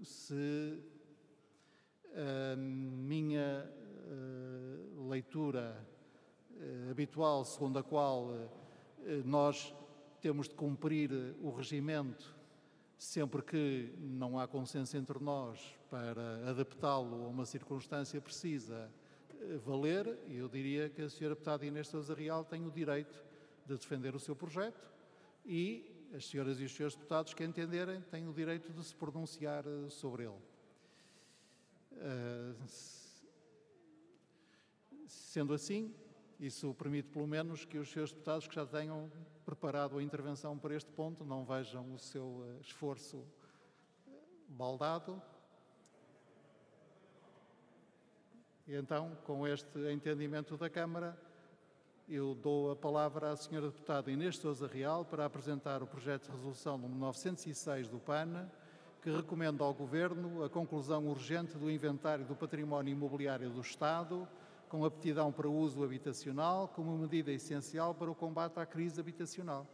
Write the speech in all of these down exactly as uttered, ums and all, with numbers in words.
se a minha uh, leitura uh, habitual, segundo a qual uh, nós temos de cumprir o regimento sempre que não há consenso entre nós para adaptá-lo a uma circunstância precisa uh, valer, eu diria que a senhora deputada Inês Sousa Real tem o direito de defender o seu projeto e as senhoras e os senhores deputados que entenderem têm o direito de se pronunciar uh, sobre ele. Uh, sendo assim, isso permite pelo menos que os senhores deputados que já tenham preparado a intervenção para este ponto não vejam o seu uh, esforço baldado. E então, com este entendimento da Câmara, eu dou a palavra à senhora deputada Inês Sousa Real para apresentar o projeto de resolução número novecentos e seis do P A N, que recomenda ao Governo a conclusão urgente do inventário do património imobiliário do Estado, com aptidão para uso habitacional, como medida essencial para o combate à crise habitacional.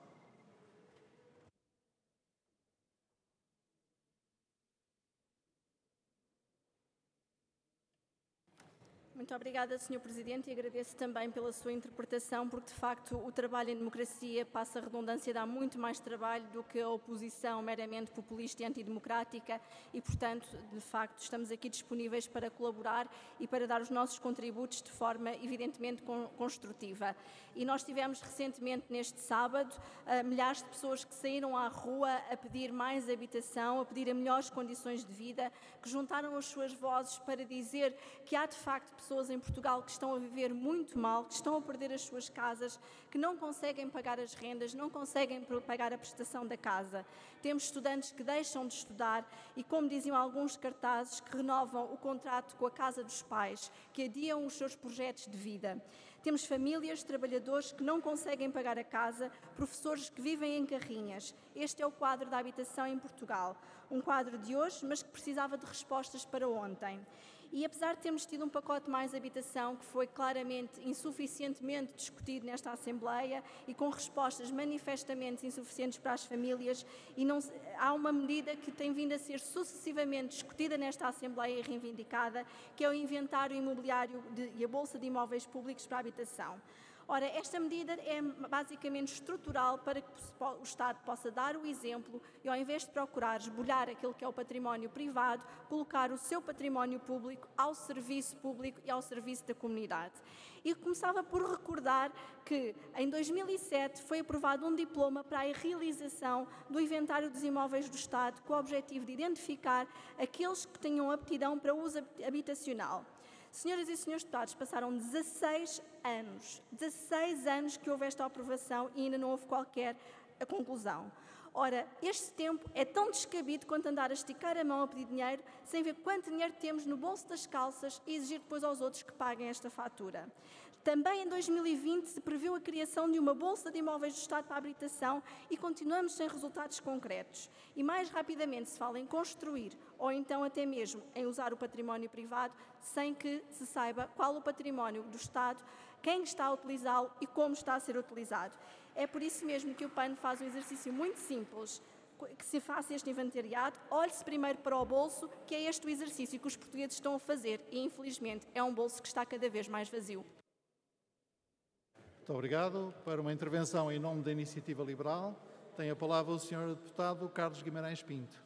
Muito obrigada, senhor Presidente, e agradeço também pela sua interpretação, porque, de facto, o trabalho em democracia, passa a redundância, dá muito mais trabalho do que a oposição meramente populista e antidemocrática e, portanto, de facto, estamos aqui disponíveis para colaborar e para dar os nossos contributos de forma, evidentemente, construtiva. E nós tivemos recentemente, neste sábado, milhares de pessoas que saíram à rua a pedir mais habitação, a pedir melhores condições de vida, que juntaram as suas vozes para dizer que há, de facto, pessoas em Portugal que estão a viver muito mal, que estão a perder as suas casas, que não conseguem pagar as rendas, não conseguem pagar a prestação da casa. Temos estudantes que deixam de estudar e, como diziam alguns cartazes, que renovam o contrato com a casa dos pais, que adiam os seus projetos de vida. Temos famílias, trabalhadores que não conseguem pagar a casa, professores que vivem em carrinhas. Este é o quadro da habitação em Portugal. Um quadro de hoje, mas que precisava de respostas para ontem. E apesar de termos tido um pacote mais habitação que foi claramente insuficientemente discutido nesta Assembleia e com respostas manifestamente insuficientes para as famílias, e não, há uma medida que tem vindo a ser sucessivamente discutida nesta Assembleia e reivindicada, que é o inventário imobiliário de, e a Bolsa de Imóveis Públicos para a Habitação. Ora, esta medida é basicamente estrutural para que o Estado possa dar o exemplo e, ao invés de procurar esbulhar aquilo que é o património privado, colocar o seu património público ao serviço público e ao serviço da comunidade. E começava por recordar que, em dois mil e sete, foi aprovado um diploma para a realização do inventário dos imóveis do Estado, com o objetivo de identificar aqueles que tenham aptidão para uso habitacional. Senhoras e senhores deputados, passaram dezasseis anos, dezasseis anos que houve esta aprovação e ainda não houve qualquer conclusão. Ora, este tempo é tão descabido quanto andar a esticar a mão a pedir dinheiro sem ver quanto dinheiro temos no bolso das calças e exigir depois aos outros que paguem esta fatura. Também em dois mil e vinte se previu a criação de uma Bolsa de Imóveis do Estado para a Habitação e continuamos sem resultados concretos. E mais rapidamente se fala em construir ou então até mesmo em usar o património privado sem que se saiba qual o património do Estado, quem está a utilizá-lo e como está a ser utilizado. É por isso mesmo que o P A N faz um exercício muito simples, que se faça este inventariado, olhe-se primeiro para o bolso, que é este o exercício que os portugueses estão a fazer e, infelizmente, é um bolso que está cada vez mais vazio. Muito obrigado. Para uma intervenção em nome da Iniciativa Liberal, tem a palavra o senhor deputado Carlos Guimarães Pinto.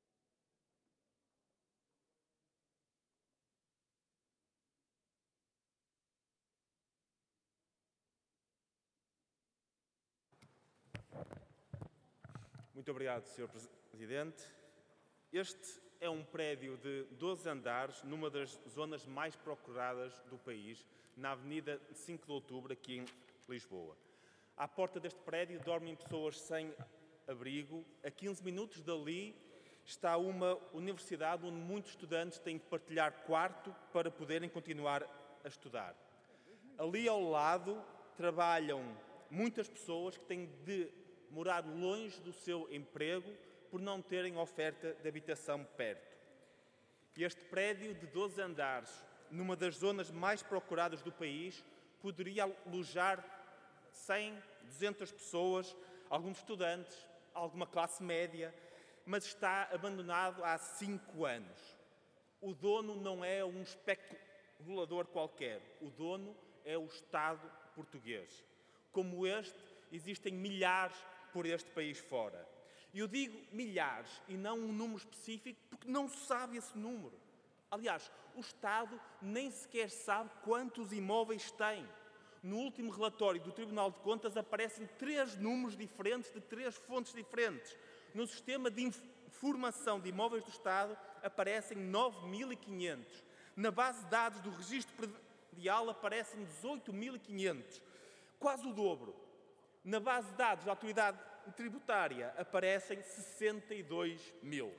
Muito obrigado, senhor Presidente. Este é um prédio de doze andares numa das zonas mais procuradas do país, na Avenida cinco de Outubro, aqui em Lisboa. À porta deste prédio dormem pessoas sem abrigo. A quinze minutos dali está uma universidade onde muitos estudantes têm que partilhar quarto para poderem continuar a estudar. Ali ao lado trabalham muitas pessoas que têm de morar longe do seu emprego por não terem oferta de habitação perto. Este prédio de doze andares, numa das zonas mais procuradas do país, poderia alojar cem, duzentas pessoas, alguns estudantes, alguma classe média, mas está abandonado há cinco anos. O dono não é um especulador qualquer, o dono é o Estado português. Como este, existem milhares por este país fora. E eu digo milhares e não um número específico porque não se sabe esse número. Aliás, o Estado nem sequer sabe quantos imóveis tem. No último relatório do Tribunal de Contas aparecem três números diferentes de três fontes diferentes. No sistema de informação de imóveis do Estado aparecem nove mil e quinhentos. Na base de dados do Registro Predial aparecem dezoito mil e quinhentos, quase o dobro. Na base de dados da Autoridade Tributária aparecem sessenta e dois mil.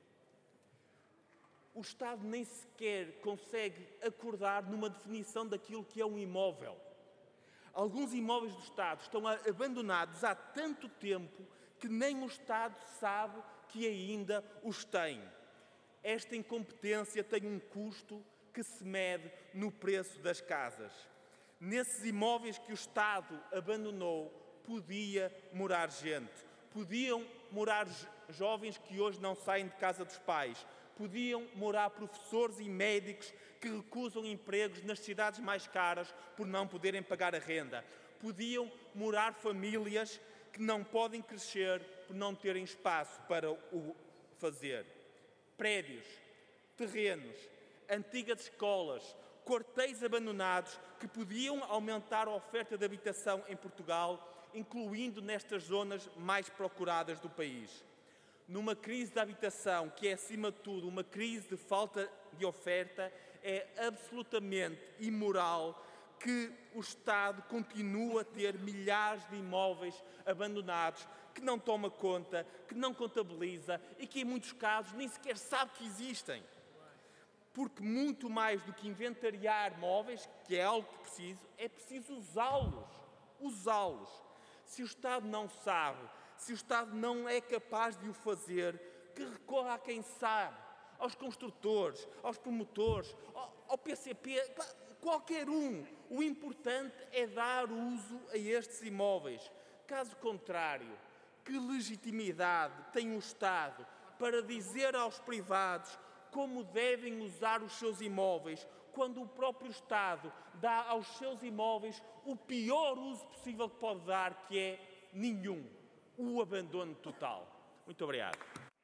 O Estado nem sequer consegue acordar numa definição daquilo que é um imóvel. Alguns imóveis do Estado estão abandonados há tanto tempo que nem o Estado sabe que ainda os tem. Esta incompetência tem um custo que se mede no preço das casas. Nesses imóveis que o Estado abandonou, podia morar gente. Podiam morar jovens que hoje não saem de casa dos pais. Podiam morar professores e médicos que recusam empregos nas cidades mais caras por não poderem pagar a renda. Podiam morar famílias que não podem crescer por não terem espaço para o fazer. Prédios, terrenos, antigas escolas, quartéis abandonados que podiam aumentar a oferta de habitação em Portugal, incluindo nestas zonas mais procuradas do país. Numa crise de habitação, que é, acima de tudo, uma crise de falta de oferta, é absolutamente imoral que o Estado continue a ter milhares de imóveis abandonados, que não toma conta, que não contabiliza e que, em muitos casos, nem sequer sabe que existem. Porque muito mais do que inventariar móveis, que é algo que preciso, é preciso usá-los. Usá-los. Se o Estado não sabe, se o Estado não é capaz de o fazer, que recorra a quem sabe, aos construtores, aos promotores, ao, ao P C P, qualquer um. O importante é dar uso a estes imóveis. Caso contrário, que legitimidade tem o Estado para dizer aos privados como devem usar os seus imóveis, quando o próprio Estado dá aos seus imóveis o pior uso possível que pode dar, que é nenhum, o abandono total. Muito obrigado.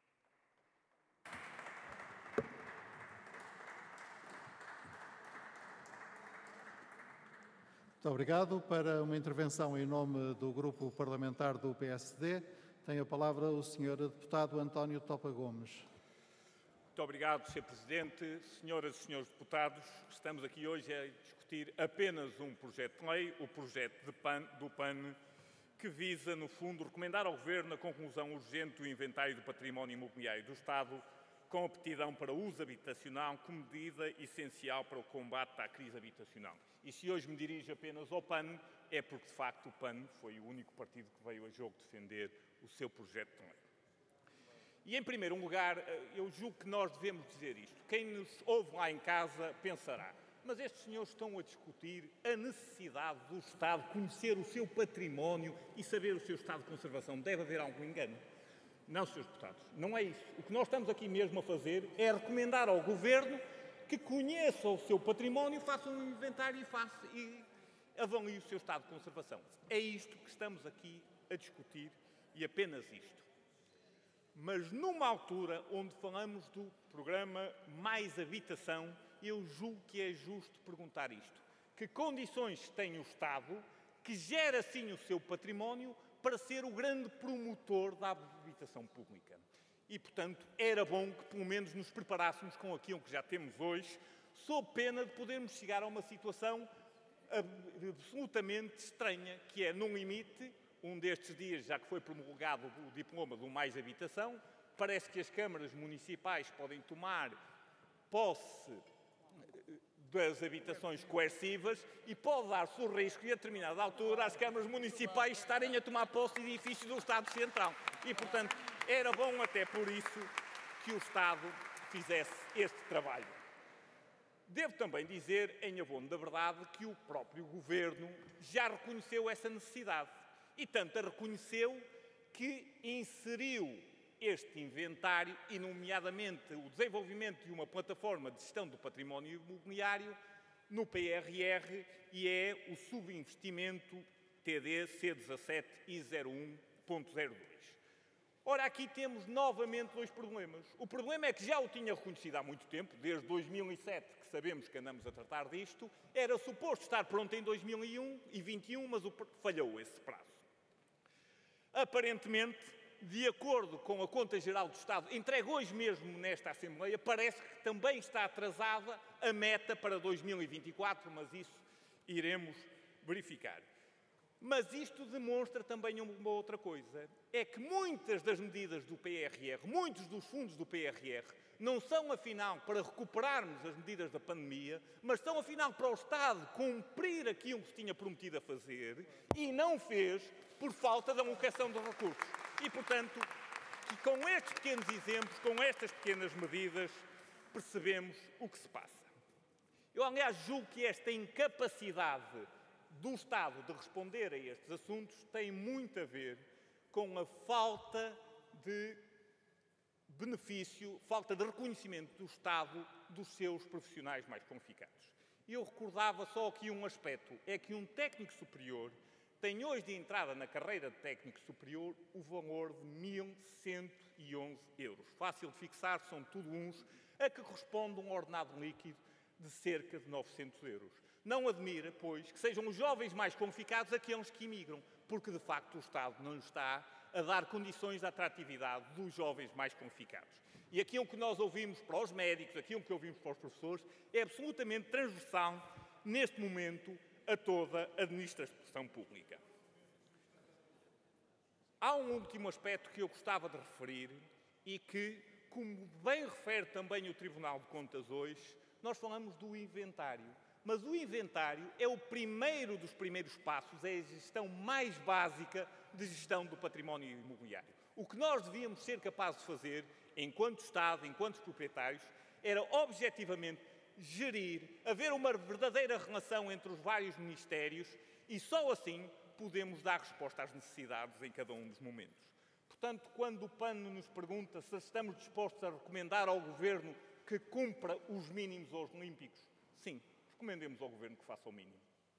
Muito obrigado. Para uma intervenção em nome do Grupo Parlamentar do P S D, tem a palavra o senhor Deputado António Topa Gomes. Muito obrigado, senhor Presidente. Senhoras e senhores deputados, estamos aqui hoje a discutir apenas um projeto de lei, o projeto de P A N, do P A N, que visa, no fundo, recomendar ao Governo a conclusão urgente do inventário do património imobiliário do Estado, com aptidão para uso habitacional, como medida essencial para o combate à crise habitacional. E se hoje me dirijo apenas ao P A N, é porque, de facto, o P A N foi o único partido que veio a jogo defender o seu projeto de lei. E, em primeiro lugar, eu julgo que nós devemos dizer isto. Quem nos ouve lá em casa pensará, mas estes senhores estão a discutir a necessidade do Estado conhecer o seu património e saber o seu estado de conservação. Deve haver algum engano. Não, senhores deputados, não é isso. O que nós estamos aqui mesmo a fazer é recomendar ao Governo que conheça o seu património, faça um inventário e, faça, e avalie o seu estado de conservação. É isto que estamos aqui a discutir e apenas isto. Mas numa altura onde falamos do programa Mais Habitação, eu julgo que é justo perguntar isto. Que condições tem o Estado, que gera assim o seu património, para ser o grande promotor da habitação pública? E, portanto, era bom que pelo menos nos preparássemos com aquilo que já temos hoje, sob pena de podermos chegar a uma situação absolutamente estranha, que é, no limite, um destes dias, já que foi promulgado o diploma do Mais Habitação, parece que as câmaras municipais podem tomar posse das habitações coercivas e pode dar-se o risco, e a determinada altura, as câmaras municipais estarem a tomar posse de edifícios do Estado Central. E, portanto, era bom até por isso que o Estado fizesse este trabalho. Devo também dizer, em abono da verdade, que o próprio Governo já reconheceu essa necessidade. E tanto a reconheceu que inseriu este inventário e, nomeadamente, o desenvolvimento de uma plataforma de gestão do património imobiliário no P R R, e é o subinvestimento T D C dezassete I zero um ponto zero dois. Ora, aqui temos novamente dois problemas. O problema é que já o tinha reconhecido há muito tempo, desde dois mil e sete, que sabemos que andamos a tratar disto. Era suposto estar pronto em dois mil e vinte e um, mas falhou esse prazo. Aparentemente, de acordo com a Conta Geral do Estado, entregue hoje mesmo nesta Assembleia, parece que também está atrasada a meta para dois mil e vinte e quatro, mas isso iremos verificar. Mas isto demonstra também uma outra coisa, é que muitas das medidas do P R R, muitos dos fundos do P R R, não são afinal para recuperarmos as medidas da pandemia, mas são afinal para o Estado cumprir aquilo que se tinha prometido a fazer e não fez por falta da alocação de recursos. E, portanto, com estes pequenos exemplos, com estas pequenas medidas, percebemos o que se passa. Eu, aliás, julgo que esta incapacidade do Estado de responder a estes assuntos tem muito a ver com a falta de benefício, falta de reconhecimento do Estado dos seus profissionais mais qualificados. E eu recordava só aqui um aspecto, é que um técnico superior tem hoje de entrada na carreira de técnico superior o valor de mil cento e onze euros. Fácil de fixar, são tudo uns, a que corresponde um ordenado líquido de cerca de novecentos euros. Não admira, pois, que sejam os jovens mais qualificados aqueles que imigram, porque, de facto, o Estado não está a dar condições de atratividade dos jovens mais qualificados. E aquilo que nós ouvimos para os médicos, aquilo que ouvimos para os professores, é absolutamente transversal, neste momento, a toda a administração pública. Há um último aspecto que eu gostava de referir e que, como bem refere também o Tribunal de Contas hoje, nós falamos do inventário. Mas o inventário é o primeiro dos primeiros passos, é a gestão mais básica de gestão do património imobiliário. O que nós devíamos ser capazes de fazer, enquanto Estado, enquanto proprietários, era objetivamente gerir, haver uma verdadeira relação entre os vários ministérios e só assim podemos dar resposta às necessidades em cada um dos momentos. Portanto, quando o P A N nos pergunta se estamos dispostos a recomendar ao Governo que cumpra os mínimos olímpicos, sim, recomendemos ao Governo que faça o mínimo.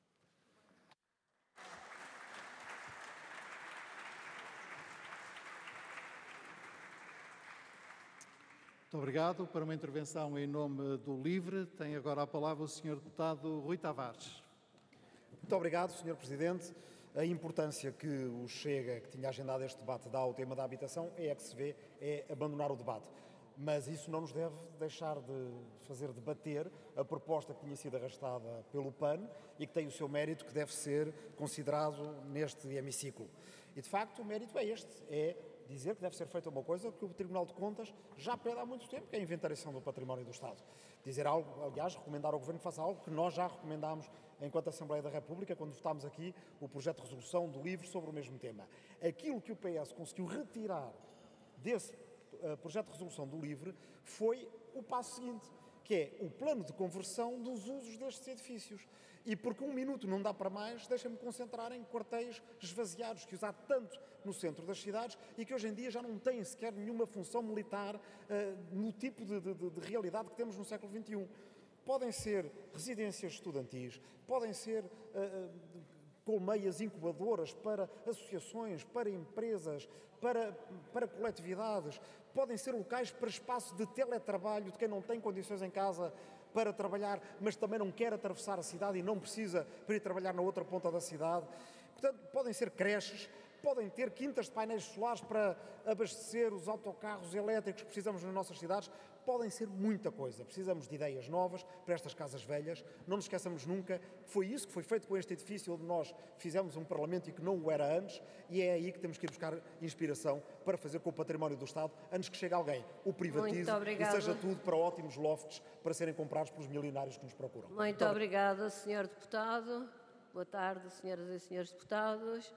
Muito obrigado. Para uma intervenção em nome do LIVRE, tem agora a palavra o senhor deputado Rui Tavares. Muito obrigado, senhor Presidente. A importância que o Chega, que tinha agendado este debate, dá ao tema da habitação é a que se vê, é abandonar o debate. Mas isso não nos deve deixar de fazer debater a proposta que tinha sido arrastada pelo P A N e que tem o seu mérito, que deve ser considerado neste hemiciclo. E, de facto, o mérito é este, é dizer que deve ser feita uma coisa que o Tribunal de Contas já pede há muito tempo, que é a inventariação do património do Estado. Dizer algo, aliás, recomendar ao Governo que faça algo que nós já recomendámos enquanto Assembleia da República, quando votámos aqui o projeto de resolução do LIVRE sobre o mesmo tema. Aquilo que o P S conseguiu retirar desse uh, projeto de resolução do LIVRE foi o passo seguinte, que é o plano de conversão dos usos destes edifícios. E porque um minuto não dá para mais, deixa-me concentrar em quartéis esvaziados, que usar tanto no centro das cidades e que hoje em dia já não têm sequer nenhuma função militar uh, no tipo de, de, de realidade que temos no século vinte e um. Podem ser residências estudantis, podem ser uh, colmeias incubadoras para associações, para empresas, para, para coletividades, podem ser locais para espaço de teletrabalho de quem não tem condições em casa para trabalhar, mas também não quer atravessar a cidade e não precisa para ir trabalhar na outra ponta da cidade. Portanto, podem ser creches, podem ter quintas de painéis solares para abastecer os autocarros elétricos que precisamos nas nossas cidades. Podem ser muita coisa. Precisamos de ideias novas para estas casas velhas. Não nos esqueçamos nunca que foi isso que foi feito com este edifício onde nós fizemos um Parlamento e que não o era antes, e é aí que temos que ir buscar inspiração para fazer com o património do Estado, antes que chegue alguém, o privatize e seja tudo para ótimos lofts para serem comprados pelos milionários que nos procuram. Muito, Muito obrigada, senhor Deputado. Boa tarde, senhoras e senhores deputados.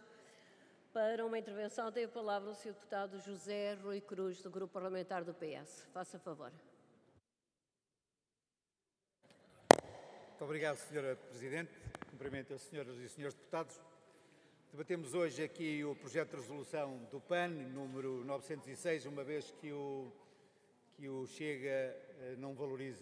Para uma intervenção tem a palavra o senhor Deputado José Rui Cruz, do Grupo Parlamentar do P S. Faça favor. Muito obrigado, senhora Presidente. Cumprimento as senhoras e senhores deputados. Debatemos hoje aqui o projeto de resolução do P A N, número novecentos e seis, uma vez que o, que o Chega não valoriza